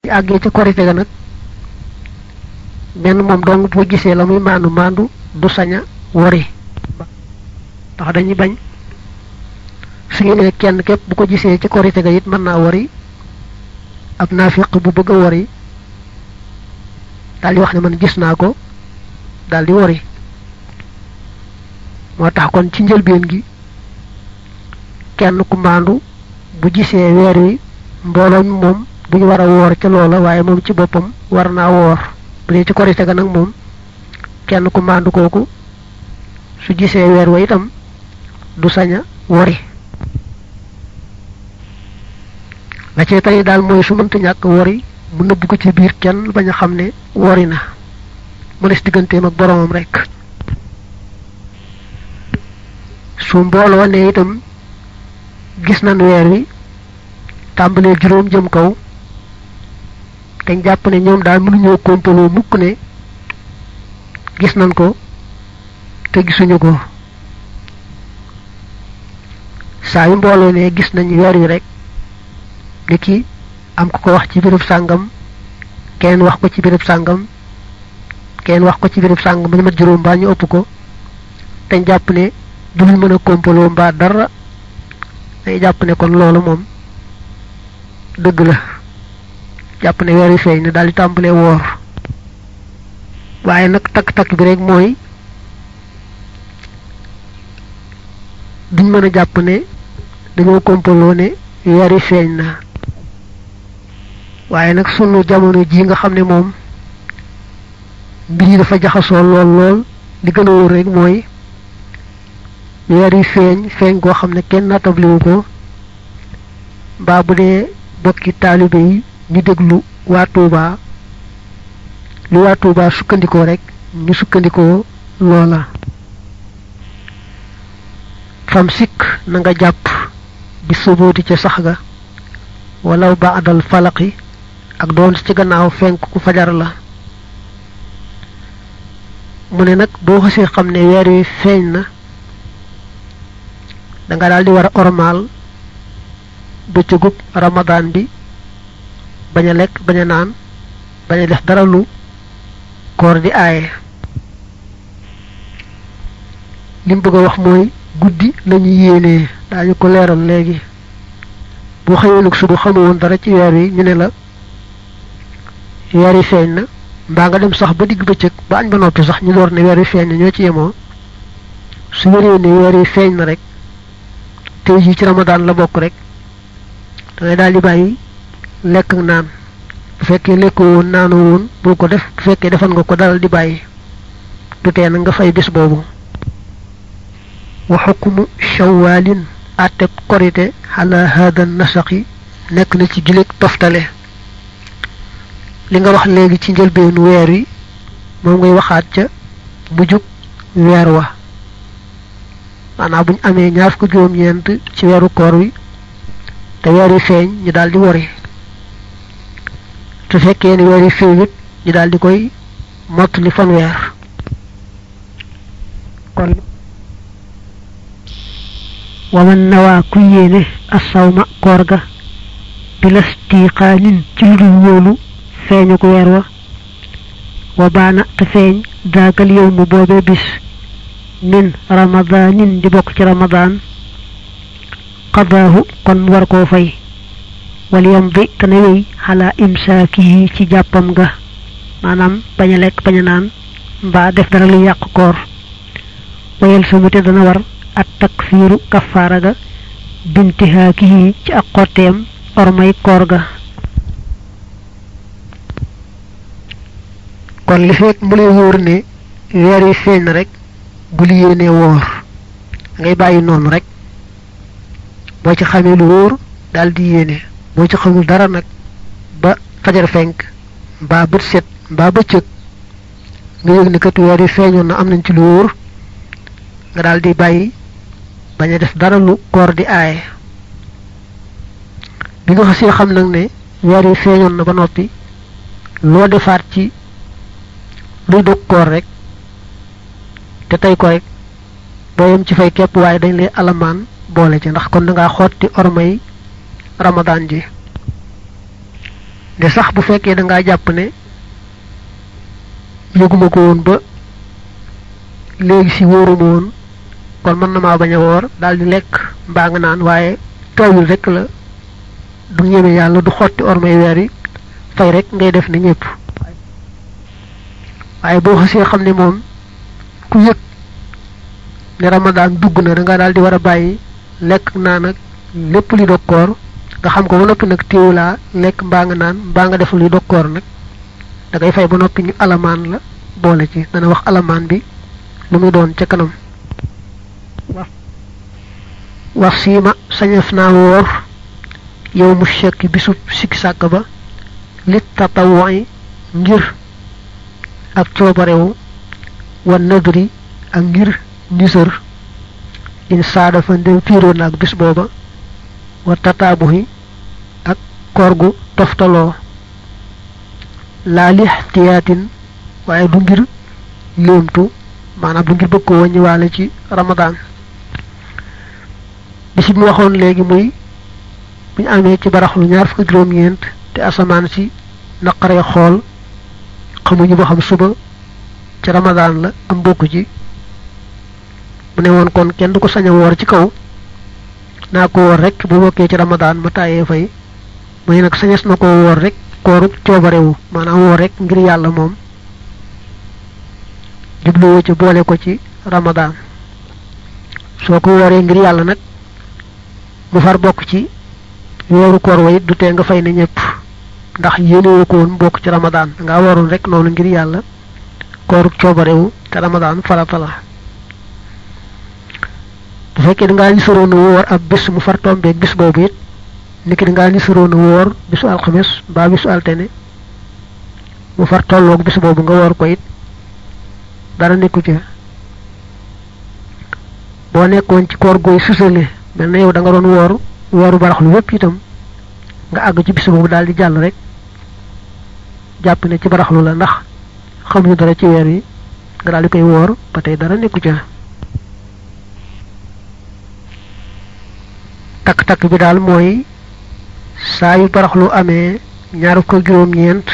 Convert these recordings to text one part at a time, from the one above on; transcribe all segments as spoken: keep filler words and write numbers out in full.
àggee ci korite ga nag benn moom dong bu gisee la muy maandu maandu du saña wori ndax dañuy bañ su ñu nee kenn képp bu ko gisee ci korite ga it mën naa wori ab naafiq bu bëgg a wori daal di wax ne man gis naa ko daal di wori moo tax kon ci njëlbeen gi kenn ku maandu bu gisee weer wi mbooloo mi moom duñu war a woor ca loola waaye moom ci boppam war naa woor bu dee ci korite ga nag moom kenn ku maandu kooku su gisee weer wa itam du saña wori la ci tey daal mooy su mënta ñàkk wori mu nëbb ko ci biir kenn bañ a xam ne wori na mu des digganteem ak boromam rek su mbooloo ne itam gis nañ weer wi tàmbalee juróom jëm kaw dañ jàpp ne ñoom daal mënuñoo kompaloo mukk ne gis nañ ko te gisuñu ko saa yu mbooloo ne gis nañ weer wi rek ni ki am ku ko wax ci béréb sàngam kenn wax ko ci béréb sàngam kenn wax ko ci béréb sàngam ba ñu mat juróom mbaa ñu ëpp ko dañ jàpp ne duñu mën a kompaloo mbaa dara day jàpp ne kon loolu moom dëgg la jàpp ne weer wi feeñ ne daal di tàmbalee woor waaye nag takk-takk bi rek mooy duñ mën a jàpp ne dañoo kompaloo ne weer wi feeñ na waaye nag sunu jamono ji nga xam ne moom mbir yi dafa jaxasoo lool lool li gën a wóor rek mooy weer wi feeñ feeñ goo xam ne kenn nattabliwu ko mbaa bu dee bokki taalibe yi ñu déglu waa Tuuba lu waa Tuuba sukkandikoo rek ñu sukkandikoo loola fam sikk na nga jàpp bi subooti ca sax ga walaw ba'dal falaqi ak doon ci gannaaw fenk ku fajar la mu ne nag boo xasee xam ne weer wi feeñ na da nga daal di war a ormaal bëccëgub ramadan bi bañ a lekk bañ a naan bañ a def dara lu koor di aaye lim bëgg a wax mooy guddi lañu yéenee daañu ko leeral léegi boo xëyee nag suba xamu woon dara ci weer wi ñu ne la weer wi feeñ na mbaa nga dem sax ba digg bëccëg ba añ ba noppi sax ñu door ne weer wi feeñ na ñoo ci yemoo su wéree ne weer wi feeñ na rek tey jii ci ramadan la bokk rek da ngay daal di bàyyi lekk ak naan bu fekkee lekkoo woon naanoo woon bul ko def bu fekkee defal nga ko dalal di bàyyi du tee na nga fay bis boobu wa xukmu shawalin àtteb korite ala hada nasaqi nekk na ci gileeg toftale li nga wax léegi ci njëlbeenu weer wi moom ngay waxaat ca mujjug weer wa maanaam buñ amee ñaar fukk juróom-ñeent ci weeru koor wi te weer wi feeñ ñu daal di wori su fekkee ni weer wi feeñut ñu daal di koy mottali fanweer kon waman nawaa ku yéene assawma koor ga bilastiqaanin ci lu dul wóolu feeñu ko weer wa wa baana te feeñ daagal yow mu boobee bis min ramadanin di bokk ci ramadan qadaahu kon mu war koo fay wal yamdi te na wéy xalaa imsaakihi ci jàppam ga maanaam bañ a lekk bañ a naan mbaa def dara lu yàq koor wayel samute dana war at takfiiru kafaara ga bintihaakihi ci ak xotteem ormay koor ga kon li fekk mu lay wóor ne weer wi feeñ na rek bu li yéenee woor ngay bàyyi noonu rek boo ci xamee lu wóor daal di yéene boo ci xamul dara nag ba fajar fenk mbaa bët set mbaa bëccëg nga yëg ne kat weer wi feeñoon na am nañ ci lu wóor nga daal di bàyyi bañ a def dara lu koor di aaye bi nga xasee xam nag ne weer wi feeñoon na ba noppi loo defaat ci luy dog koor rek te tey ko rek boo yem ci fay képp waaye dañ lay alamaan boole ci ndax kon da ngaa xotti ormay ramadan ji de sax bu fekkee da nga jàpp ne yëguma ko woon ba léegi si wóoruma woon kon mën na maa bañ a woor daal di lekk mbaa nga naan waaye tawul rek la du ñeme yàlla du xotti ormay weer yi fay rek ngay def ni ñëpp waaye boo xasee xam ne moom ku yëg ne ramadan dugg na da nga daal di war a bàyyi lekk naan ak lépp li dog koor nga xam ko ba noppi nag téewulaa lekk mbaa nga naan mbaa nga def li dog koor nag da ngay fay ba noppi ñu alamaan la boole ci dana wax alamaan bi lu muy doon ca kanam wax siima sañef naa woor yow mu shekk bisub sikki sàkk ba lit tatawu'i ngir ak coobarewu wa nadri ak ngir nisër in saada fa ndem fiiroo naag bis booba wa tataabuhi ak koor gu toftaloo laa li ihtiyaatin waaye du ngir léemtu maanaam du ngir bëgg ko wàññiwaale ci ramadan bis bi mu waxoon léegi muy bu ñu amee ci baraxlu ñaar fukk juróom-ñeent te asamaan si naqaree xool xamuñu ba xam suba ci ramadan la am bokk ci mu ne woon kon kenn du ko sañ a woor ci kaw naa ko woor rek bu bokkee ci ramadan ma tàyyee fay muy nag sañes na ko woor rek kooru coobarewu maanaam woor rek ngir yàlla moom jubluwoo ci boole ko ci ramadan soo ko wooree ngir yàlla nag mu far bokk ci wooru koor way du tee nga fay ne ñëpp ndax yéenewoo ko woon bokk ci ramadan nga waroon rek noonu ngir yàlla kooru coobarewu te ramadan farata la bu fekkee da ngaa ni soroon woor ab bis mu far tombeeg bis boobu it niki da ngaa ni soroon woor bisu alxames mbaa bisu altene mu far tolloog bis boobu nga woor ko it dara nekku ci boo nekkoon ci koor gooy susale mel na yow da nga doon woor weeru baraxlu yépp itam nga àgg ci bis boobu daal di jàll rek jàpp ne ci baraxlu la ndax xamuñu dara ci weer yi nga daal di koy woor ba tey dara nekku ca takk-takk bi daal mooy saa yu baraxlu amee ñaar ko juróom-ñeent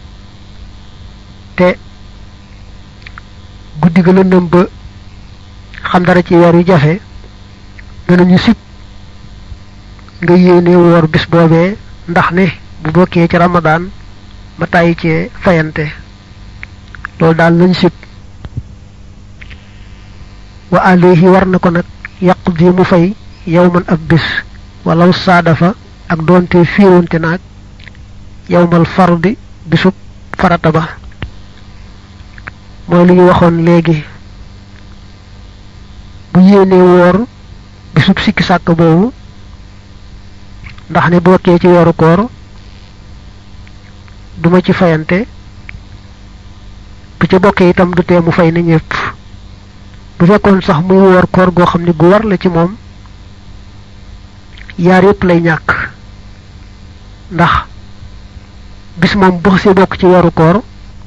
te guddi ga lëndëm ba xam dara ci weer yu jafe danañu sib nga yéene woor bis boobee ndax ne bu bokkee ci ramadan ma tàyyi cee fayante loolu daal lañ sib wa alayhi war na ko nag yaqdi mu fay yawman ab bis walaw saadafa ak doonte fiironte naag yawmal fardi bisub farata ba mooy lu ñu waxoon léegi bu yéene woor bisub sikki sàkk boobu ndax ne bokkee ci weeru koor duma ci fayante bu ca bokkee itam du tee mu fay ne ñépp bu fekkoon sax muy woor koor goo xam ne gu war la ci moom yaar yépp lay ñàkk ndax bis moom bu xasee bokk ci weeru koor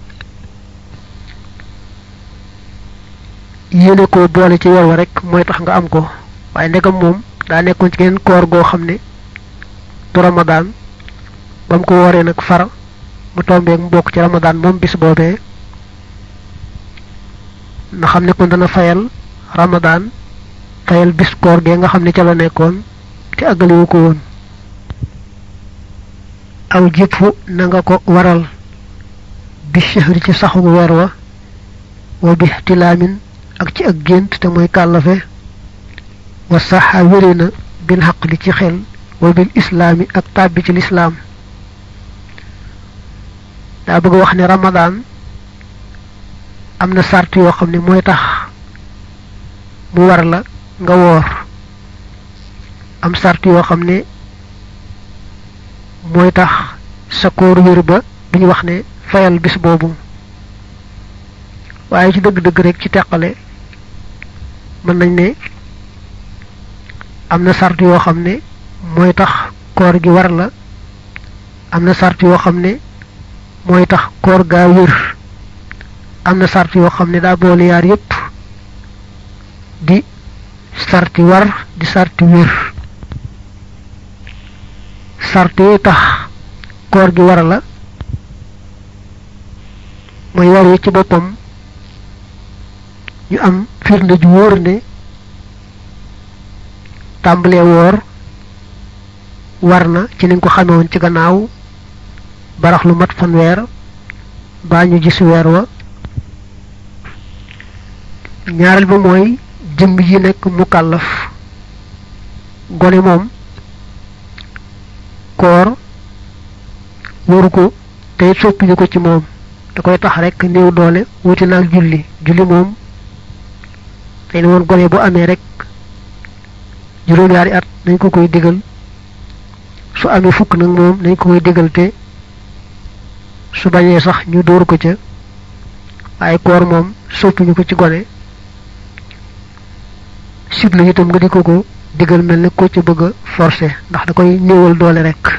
yéene ko boole ci weer wa rek mooy tax nga am ko waaye ndegam moom daa nekkoon ci geneen koor goo xam ne du ramadan ba mu ko wooree nag far mu tombeeg mu bokk ci ramadan moom bis boobee na xam ne kon dana fayal ramadan fayal bis koor gee nga xam ne ca la nekkoon te àggaliwu ko woon aw jëppu na nga ko waral bi shahri ci saxu weer wa wa bi ihtilaamin ak ci ak gént te mooy kàllafe wa saxa wéré na bil xaqli ci xel wa bil islaami ak tàbbi ci lislaam daa bëgg wax ne ramadan am na sart yoo xam ne mooy tax mu war la nga woor am sart yoo xam ne mooy tax sa koor wér ba duñu wax ne fayal bis boobu waaye ci dëgg-dëgg rek ci teqale mën nañ ne am na sart yoo xam ne mooy tax koor gi war la am na sart yoo xam ne mooy tax koor gaa wér am na sart yoo xam ne daa boole yaar yépp di sarti war di sarti wér sart yi tax koor gi war la mooy weer wi ci boppam ñu am firnde ju wóor ne tàmbalee woor war na ci niñ ko xamewoon ci gannaaw barax lu mat fanweer baa ñu gis weer wa ñaareel ba mooy jëmm yi nekk mukallaf gone moom koor waru ko te soppiñu ko ci moom da koy tax rek néew doole wuti naag julli julli moom tey ne woon gone bu amee rek juróom-ñaari at nañ ko koy digal su amee fukk nag moom nañ ko koy digal te su bañee sax ñu dóor ko ca waaye koor moom soppiñu ko ci gone sibla itam nga di ko ko digal mel ne ko ca bëgg a forcé ndax da koy néewal doole rek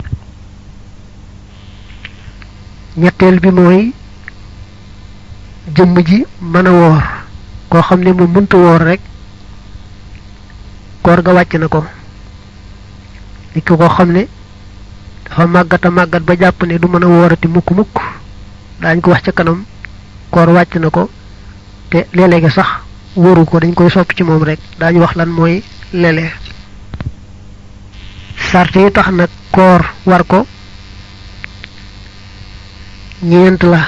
ñetteel bi mooy jëmm ji mën a woor koo xam ne mu mënta woor rek koor ga wàcc na ko nit ki koo xam ne dafa màggata màggat ba jàpp ne du mën a woorati mukk mukk daañ ko wax ca kanam koor wàcc na ko te léeg-léegi sax wóoru ko dañ koy sopp ci moom rek daañu wax lan mooy lele sart yi tax nag koor war ko ñeent la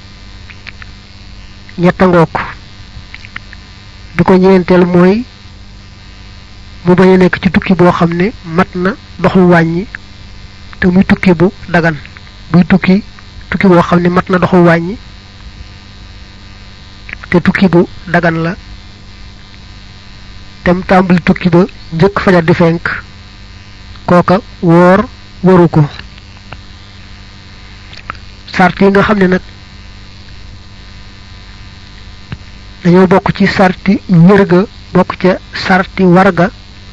ñetta ngoog bi ko ñeenteel mooy mu bañ a nekk ci tukki boo xam ne mat na doxul wàññi te muy tukki bu dagan buy tukki tukki boo xam ne mat na doxul wàññi te tukki bu dagan la tem tàmbali tukki ba njëkk fajar di fenk kooka woor waru ko sart yi nga xam ne nag dañoo bokk ci sarti wérga bokk ca sarti warga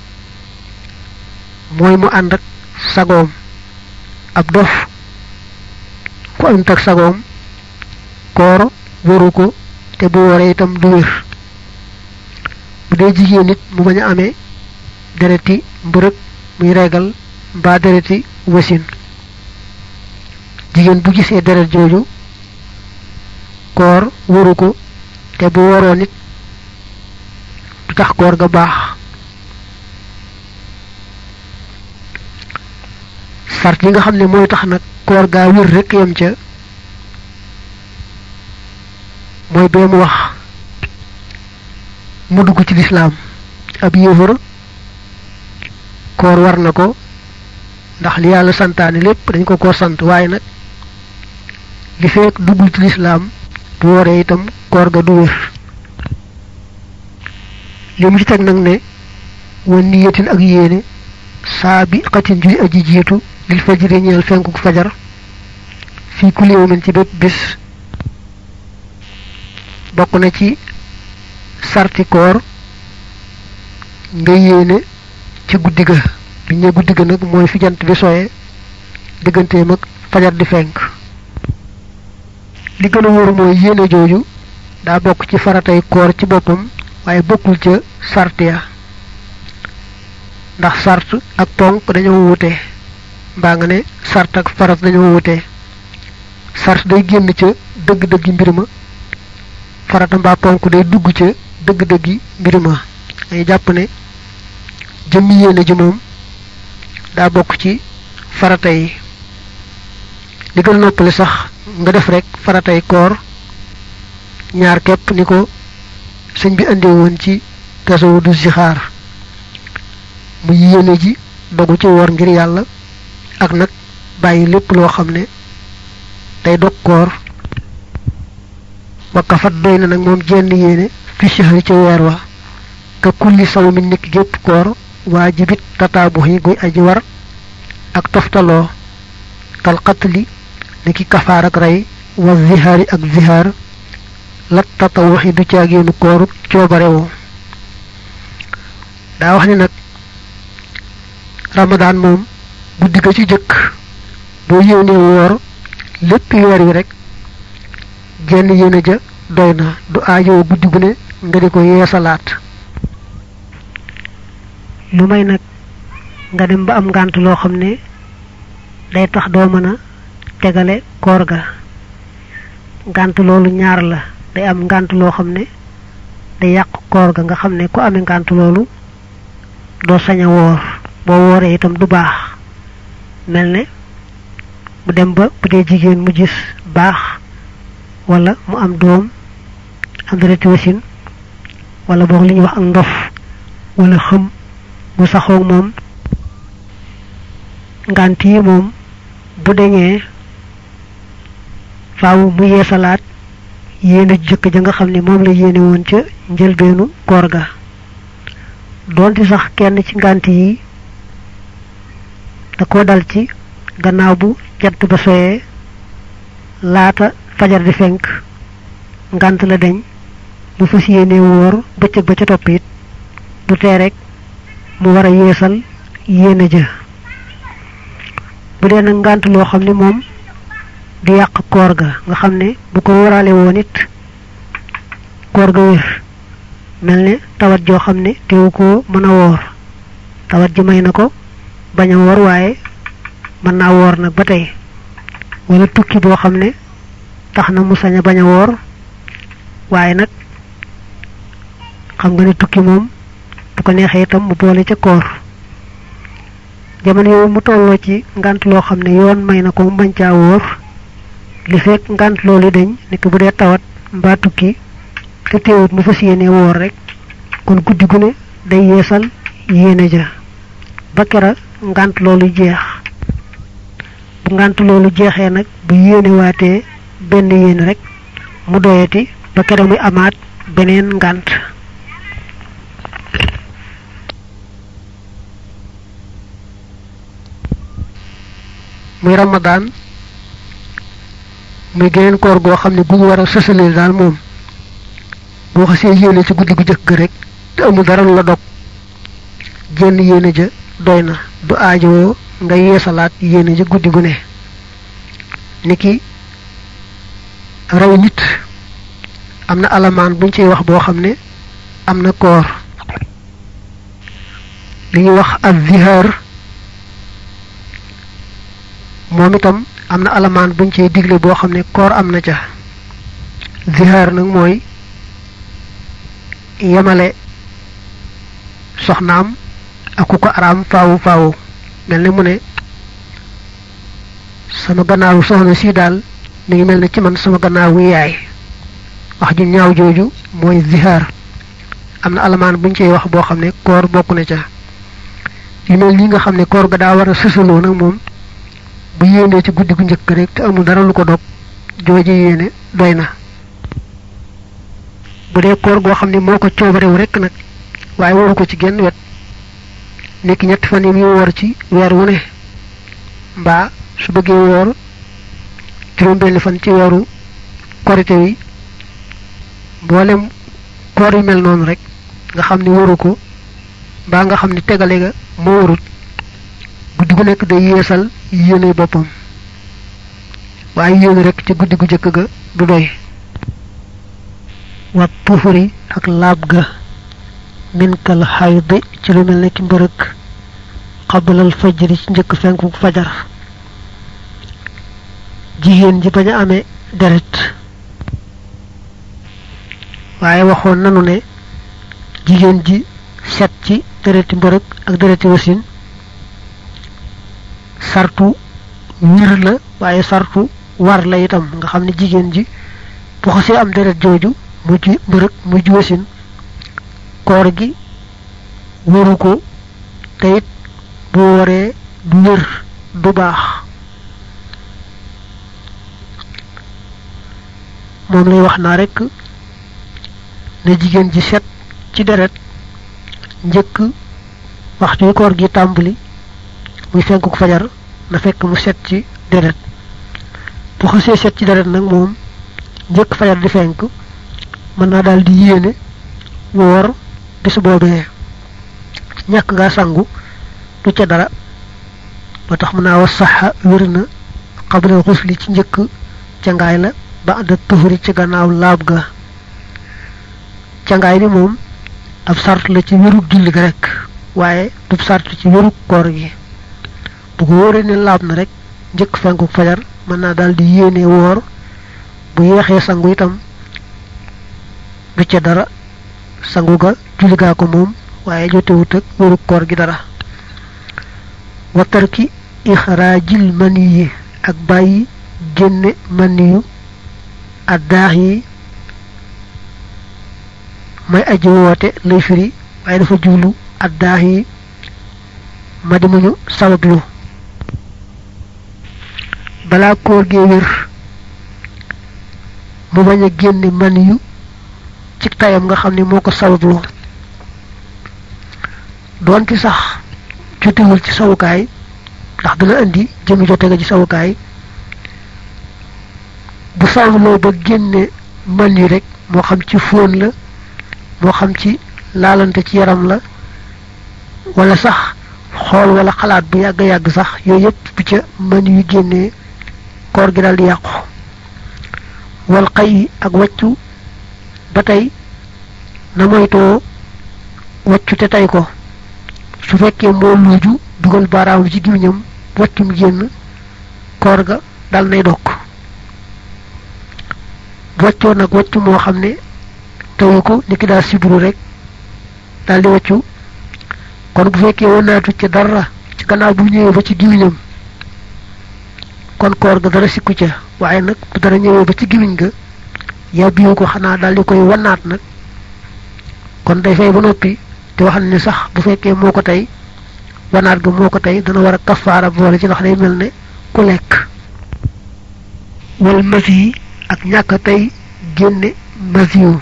mooy mu ànd ak sagoom ab dof ku ànd ak sagoom koor waru ko te bu wooree itam du wér bu dee jigéen nit mu bañ a amee dereti mbërëg muy regal mbaa dereti wasin jigéen bu gisee deret jooju koor waru ko te bu waroo nit du tax koor ga baax sart yi nga xam ne mooy tax nag koor gaa wér rek yam ca mooy bee mu wax mu dugg ci lislaam ab yéefar koor war na ko ndax li yàlla santaane lépp dañ ko ko sant waaye nag li fekk duggul ci lislaam bu wooree itam koor ga du wér li mu ci teg nag ne wan niyatin ak yéene saa bi xatin juy aji jiitu lil fajri ñeel fenkuk fajar fii kulli yawmin ci bépp bis bokk na ci sarti koor nga yéene ci guddi ga bi ñe guddi ga nag mooy fi jant bi soye digganteem ak fajar di fenk li gën a wóor mooy yéene jooju daa bokk ci faratay koor ci boppam waaye bokkul ca sart ya ndax sart ak ponk dañoo wute mbaa nga ne sart ak farat dañoo wute sart day génn ca dëgg-dëggi mbir ma farata mbaa ponk day dugg ca dëgg-dëggi mbir ma ay jàpp ne jëmmi yéene ji moom daa bokk ci farata yi li gën noppale sax nga def rek faratay koor ñaar képp ni ko sëñ bi andee woon ci tasawudu zixaar mu yéene ji dogu ci woor ngir yàlla ak nag bàyyi lépp loo xam ne day dog koor wakkafat doy na nag moom jenn yéene fi shahri ca weer wa ka kulli sawmin niki gépp koor waajibit tataabu yi guy aji war ak toftaloo kal qatli niki kafaar ak rey wa zihaari ak zihaar lat tatawuxi du caageenu kooru coobarewoo daa wax ni nag ramadaan moom guddi ga ci jëkk boo yéenee woor lépp weer wi rek jenn yéene ja doy na du aajoo guddi gu ne nga di ko yeesalaat lu may nag nga dem ba am ngànt loo xam ne day tax doo mën a tegale koor ga ngànt loolu ñaar la day am ngànt loo xam ne day yàq koor ga nga xam ne ku amee ngànt loolu doo sañ a woor boo wooree itam du baax mel ne mu dem ba bu dee jigéen mu gis baax wala mu am doom am dereti wasin wala boog li ñuy wax ak ndof wala xëm mu saxoog moom ngànt yi moom bu deñee faaw mu yeesalaat yéene jëkk ja nga xam ne moom la yéene woon ca njëlbeenu koor ga doonte sax kenn ci ngànt yi da ko dal ci gannaaw bu jant ba soyee laata fajar di fenk ngànt la deñ mu fas yéene woor bëccëg ba ca topp it du tee rek mu war a yeesal yéene ja bu dee nag ngànt loo xam ne moom du yàq koor ga nga xam ne bu ko wóoraale woon it koor ga wér mel ne tawat joo xam ne teewu ko mën a woor tawat ji may na ko bañ a woor waaye mën naa woor nag ba tey wala tukki boo xam ne tax na mu sañ a bañ a woor waaye nag xam nga ne tukki moom bu ko neexee itam mu boole ca koor jamono yow mu tolloo ci ngànt loo xam ne yoon may na ko mu bañ caa woor li fekk ngànt loolu dañ nekk bu dee tawat mbaa tukki te teewut mu fas yéene woor rek kon guddi gu ne day yeesal yéene ja ba kera ngànt loolu jeex bu ngànt loolu jeexee nag bu yéene waatee benn yéene rek mu doyati ba kera muy amaat beneen ngànt muy ramadan muy geneen koor goo xam ne gu ñu war a sësalee daal moom boo xasee yéene ci guddi gu jëkk rek te amul dara la dog jenn yéene ja doy na du aajowoo nga yeesalaat yéene ja guddi gu ne niki raw nit am na alamaan buñ ciy wax boo xam ne am na koor li ñuy wax ak zihaar moom itam am na alamaan buñ ciy digle boo xam ne koor am na ca zihaar nag mooy yemale soxnaam ak ku ko araam faawu faawu mel ne mu ne sama gannaawu soxna si daal mi ngi mel ne ci man sama gannaawu yaay wax ju ñaaw jooju mooy zihaar am na alamaan buñ ciy wax boo xam ne koor bokk na ca yu mel nii nga xam ne koor ga daa war a sësaloo nag moom bu yéenee ci guddi gu njëkk rek te amul dara lu ko dog jooje yéene doy na bu dee koor goo xam ne moo ko coobarewu rek nag waaye waru ko ci genn wet nekk ñetti fan yi muy woor ci weer wu ne mbaa su bëggee woor juróom benn fan ci weeru korite wi mboolem koor yu mel noonu rek nga xam ne waru ko mbaa nga xam ne tegale ga moo warut guddi gu nekk day yeesal yéene boppam waaye yéene rek ci guddi gu jëkk ga du doy wa tuhuri ak laab ga min kal xaydi ci lu mel ne ki mbërëg xabalal fajri ci njëkk fenku fajar jigéen ji bañ a amee deret waaye waxoon nanu ne jigéen ji set ci dereti mbërëg ak dereti wasin sartu wir la waaye sartu war la itam nga xam ne jigéen ji bu xasee am deret jooju mu ji mbërëg mu ji wasin koor gi wëru ko te it bu waree du wér du baax moom lay wax naa rek ne jigéen ji set ci deret njëkk waxtu koor gi tàmbali muy fenkuk fajar na fekk mu set ci deret bu xasee set ci deret nag moom njëkk fajar di fenk mën naa daal di yéene woor bis boobee ñàkk nga sangu du ca dara ba tax mën naa wax saxa wér na xabla xusli ci njëkk cangaay la ba da tuhuri ci gannaaw laab ga cangaay bi moom ab sart la ci wérug julli ga rek waaye du sart ci wérug koor gi bu ko wóoree ne laab na rek njëkk fenku fajar mën naa daal di yéene woor bu yeexee sangu itam du ca dara sangu ga julli gaa ko moom waaye jotewut ak wéru koor gi dara wa tarki ixraajil maniyi ak bàyyi génne maniyu addaax yi may aji woote lay firi waaye dafa jublu addaax yi ma di muñu sabablu balaa koor gee wér mu bañ a génne maniyu ci tayam nga xam ne moo ko sabablu doonte sax jotewul ci sawukaay ndax dana indi jëmi jote ga ci sawukaay bu sababloo ba génne maniyu rek moo xam ci fóon la moo xam ci laalante ci yaram la wala sax xool wala xalaat bu yàgg yàgg sax yooyu yëpp bu ca maniyu génnee koor gi daal di yàqu wal xay ak waccu ba tey na moytoo waccu te tey ko su fekkee moo luuju dugal baaraam ci gémmiñam waccum génn koor ga dal nay dokk waccoo nag waccu moo xam ne teyu ko ni ki daa sibru rek dal di waccu kon bu fekkee wanaatu ci dara ci gannaaw bu ñëwee ba ci gémmiñam kon koor ga dara sikku ca waaye nag bu dara ñëwee ba ci gémmiñ ga yàbbiwu ko xanaa daal di koy wanaat nag kon day fay ba noppi te wax ne sax bu fekkee moo ko tey wanaat ga moo ko tey dana war a kafaara boole ci ndax day mel ne ku lekk wal masi ak ñàkk tey génne masiyu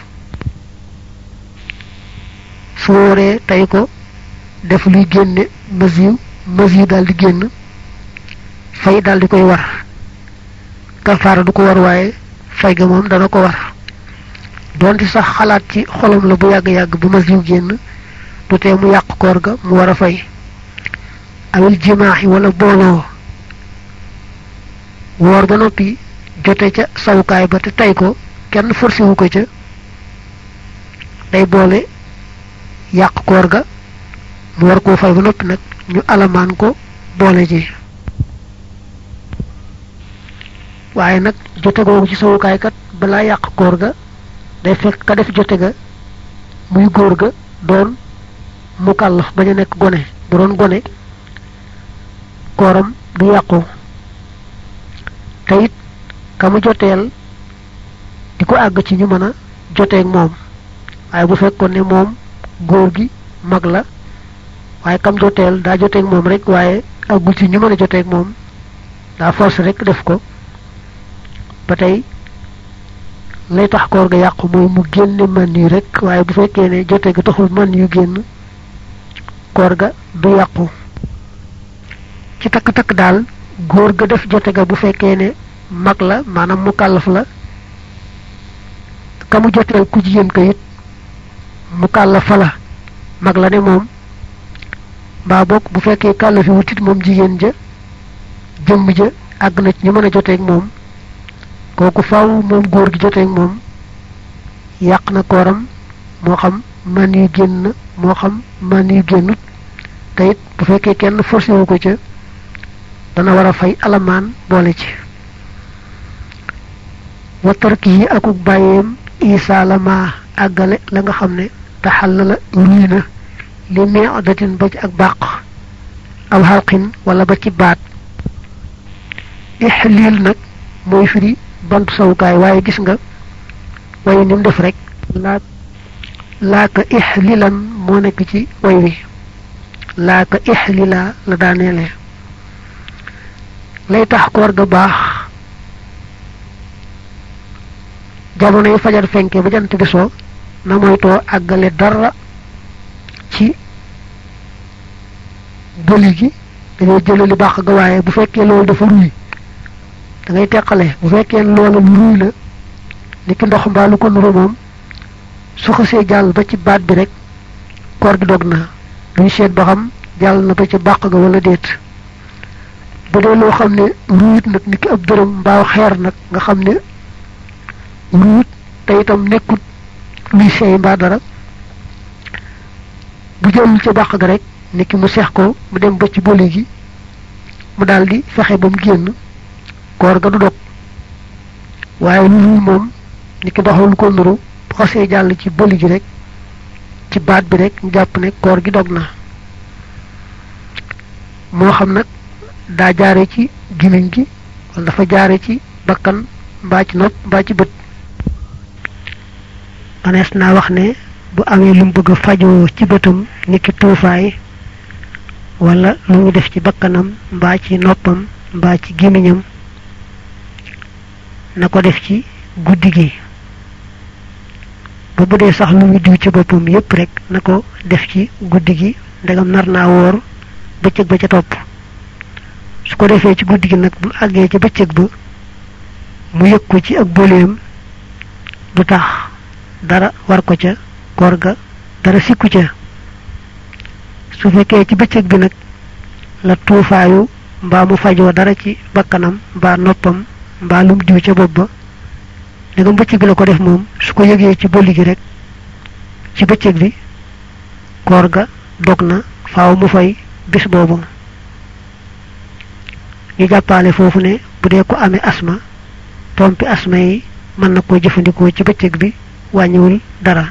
su wooree tey ko def luy génne masiyu masiyu daal di génn fay daal di koy war kafaara du ko war waaye fay ga moom dana ko war doonte sax xalaat ci xolam la bu yàgg-yàgg bu masiyu génn du tee mu yàq koor ga mu war a fay awil jimaaxi wala booloo woor ba noppi jote ca sawukaay ba te tey ko kenn forcé wu ko ca day boole yàq koor ga mu war koo fay ba noppi nag ñu alamaan ko boole ji waaye nag jote googu ci sawukaay kat balaa yàq koor ga day fekk ka def jote ga muy góor ga doon mu kàllaf bañ a nekk gone bu doon gone kooram du yàqu te it ka mu joteel di ko àgg ci ñu mën a joteeg moom waaye bu fekkoon ne moom góor gi mag la waaye kam joteel daa joteeg moom rek waaye àggul ci ñu mën a joteeg moom daa force rek def ko ba tey lay tax koor ga yàqu mooy mu génne man yu rek waaye bu fekkee ne jote ga taxul man yu génn koor ga du yàqu ci takk-takk daal góor ga def jote ga bu fekkee ne mag la maanaam mu kàllaf la ka mu joteel ku jigéen ka it mu kàllafa la mag la ne moom mbaa bokk bu fekkee kàllafi wutit moom jigéen ja jëmm ja àgg na ci ñu mën a joteeg moom kooku faaw moom góor gi joteeg moom yàq na kooram moo xam man yu génn moo xam man yu génnut te it bu fekkee kenn forcé wu ko ca dana war a fay alamaan boole ci wa tarki yi akuk bàyyeem isa la ma àggale la nga xam ne taxal la ruy na li meedatin ba ci ak bàq aw xalqin wala ba ci baat ixliil nag mooy firi bantu sawukaay waaye gis nga way ni mu def rek laa laaka ixlilan moo nekk ci way wi laaka ixlila la daaneele lay tax koor ga baax jamono yi fajar fenke ba jant bi soo na moytoo àggale dara ci bëli gi dañoo jële li baax ga waaye bu fekkee loolu dafa ruy da ngay teqale bu fekkee loolu lu ruy la ni ki ndox mbaa lu ko nuru moom su xasee jàll ba ci baat bi rek koor gi dog na duñ seet ba xam jàll na ba ci bàq ga wala déet bu dee loo xam ne ruut nag ni ki ab dërëm mbaa xeer nag nga xam ne ruut te itam nekkut luy seey mbaa dara bu jëlul ca bàq ga rek ni ki mu seex ko mu dem ba ci boli gi mu daldi fexé bam génn koor ga du dog waaye lu dul moom niki doxal ko nuru bu xasee jàll ci boli gi rek ci baat bi rek ñu jàpp ne koor gi dog na moo xam nag daa jaare ci gimiñ gi wala dafa jaare ci bakkan mbaa ci nopp mbaa ci bët manees naa wax ne bu amee lu mu bëgg a fajoo ci bëtam niki tuufaay wala lu ñu def ci bakkanam mbaa ci noppam mbaa ci gimiñam na ko def ci guddi gi ba bu dee sax lu ñu diw ci boppam yépp rek na ko def ci guddi gi ndegam nar naa woor bëccëg ba ca topp su ko defee ci guddi gi nag bu àggee ci bëccëg ba mu yëg ko ci ak boleem du tax dara war ko ca koor ga dara sikku ca su fekkee ci bëccëg bi nag la tuufaayu mbaa mu fajoo dara ci bakkanam mbaa noppam mbaa lum diw ca bopp ba ndegam bëccëg bi la ko def moom su ko yëgee ci boli gi rek ci bëccëg bi koor ga dog na faaw mu fay bis boobu ñu jàppaale foofu ne bu dee ko amee asma pompi asma yi mën na koo jëfandikoo ci bëccëg bi wàññiwul dara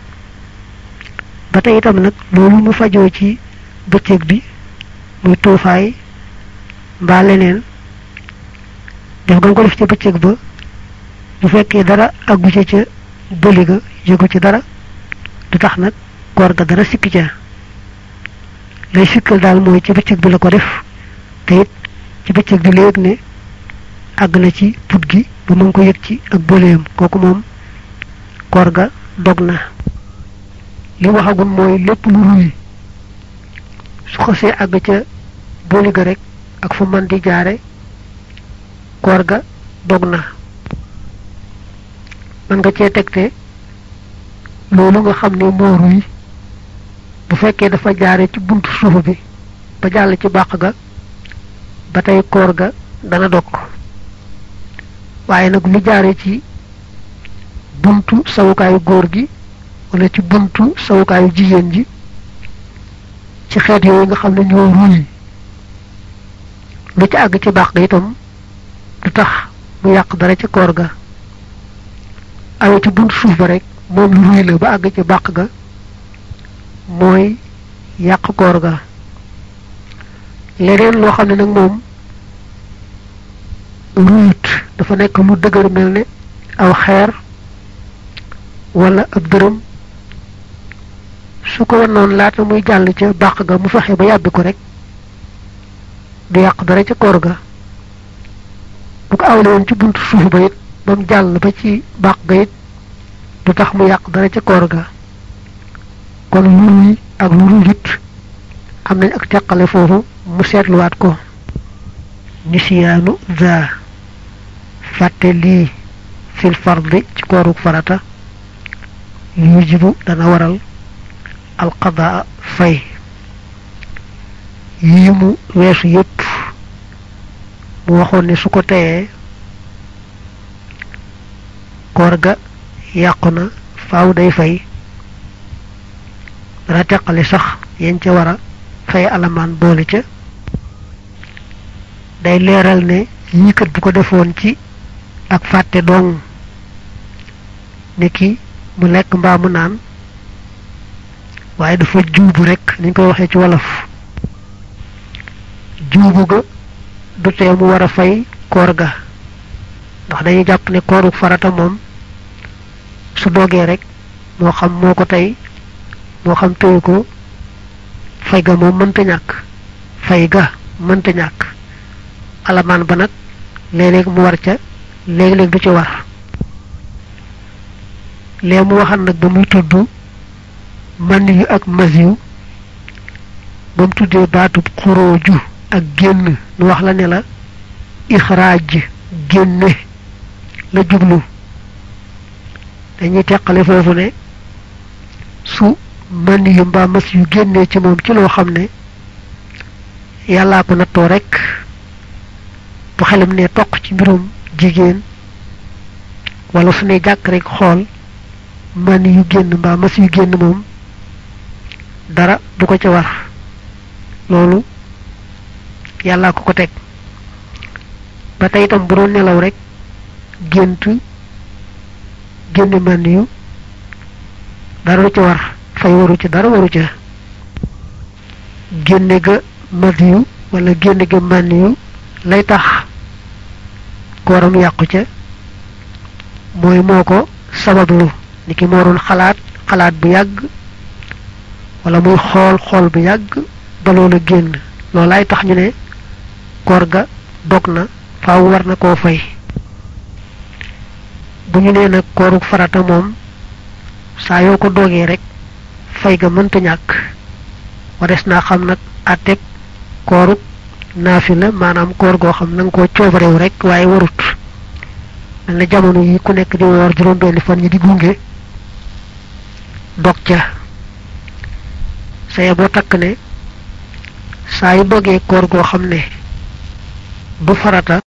ba tey itam nag loolu mu fajoo ci bëccëg bi muy tuufaay mbaa leneen def nga ko def ci bëccëg ba bu fekkee dara aggu ca ca bëli ga yëgu ci dara du tax nag koor ga dara sikki ca lay sikkal daal mooy ci bëccëg bi la ko def te it ci bëccëg bi léegi ne àgg na ci put gi ba mu ngi ko yëg ci ak bëleem kooku moom koor ga dog na li waxagul mooy lépp lu ruy su xasee àgg ca bëli ga rek ak fu man di jaare koor ga dog na man nga cee tegte loolu nga xam ne moo ruy bu fekkee dafa jaare ci buntu suuf bi ba jàll ci bàq ga ba tey koor ga dana dog waaye nag lu jaare ci buntu sawukaayu góor gi wala ci buntu sawukaayu jigéen ji ci xeet yooyu nga xam ne ñoo ruy lu ci àgg ci bàq ga itam du tax mu yàq dara ci koor ga awe ci buntu suuf ba rek moom lu ruy la ba àgg ci bàq ga mooy yàq koor ga leneen loo xam ne nag moom ruyut dafa nekk lu dëgër mel ne aw xeer wala ab dërëm su ko wanoon laata muy jàll ca bàq ga mu fexe ba yàbbi ko rek du yàq dara ca koor ga bu ko awle woon ci buntu suuf ba it ba mu jàll ba ci bàq ga it du tax mu yàq dara ca koor ga kon lu ruy ak lu ruyut am nañ ak teqale foofu mu seetluwaat ko nisiyaanu za fàtte lii fil fardi ci kooruk farata yujibu dana waral alqadaa fay yi mu weesu yépp mu waxoon ne su ko teyee koor ga yàqu na faaw day fay dana teqale sax yéen ca war a fay alamaan boole ca day leeral ne yii kat bu ko defoon ci ak fàtte dong ne ki mu lekk mbaa mu naan waaye dafa juubu rek niñ koy waxee ci wolof juubu ga du tee mu war a fay koor ga ndax dañuy jàpp ne kooru farata moom su dogee rek moo xam moo ko tey moo xam tëyu ko fay ga moom mënta ñàkk fay ga mënta ñàkk alamaan ba nag léeg-léeg mu war ca léeg-léeg du ci war lee mu waxal nag ba muy tudd man yu ak mas yu ba mu tuddee baatub xurooju ak génn nu wax la ne la ixraaj génne la jublu dañuy teqale foofu ne su man yu mbaa mas yu génnee ci moom ci loo xam ne yàllaa ko nattoo rek bu xelam ne toq ci mbirum jigéen wala su ne jàkk rek xool man yu génn mbaa mas yu génn moom dara du ko ca war loolu yàlla ko ko teg ba tey itam bu doon nelaw rek gént génn man yu dara lu ci war fay waru ci dara waru ca génne ga mad yu wala génne ga man yu lay tax kooram yàqu ca mooy moo ko sabablu niki moo doon xalaat xalaat bu yàgg wala muy xool xool bu yàgg ba loola génn loolaay tax ñu ne koor ga dog na faaw war na koo fay bu ñu nee nag kooruk farata moom saa yoo ko dogee rek fay ga mënta ñàkk wares naa xam nag àtteeg kooruk naafila maanaam koor goo xam na nga koo coobarew rek waaye warut mel na jamono yi ku nekk di woor juróom benni fan ñi di gunge dog ca saye boo takk ne saa yu dogee koor goo xam ne du farata